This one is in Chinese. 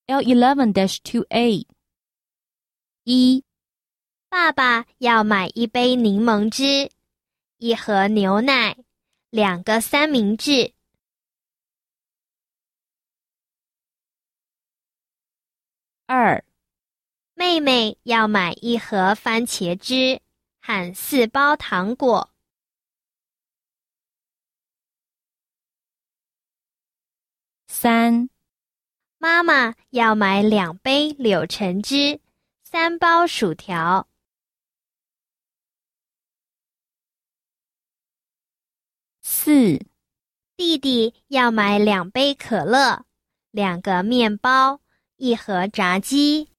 L11-2A 1. 爸爸要买一杯柠檬汁，1盒牛奶，2个三明治。 2. 妹妹要买1盒番茄汁和4包糖果。 3. 妈妈要买2杯柳橙汁，3包薯条。 4. 弟弟要买2杯可乐，2个面包，1盒炸鸡。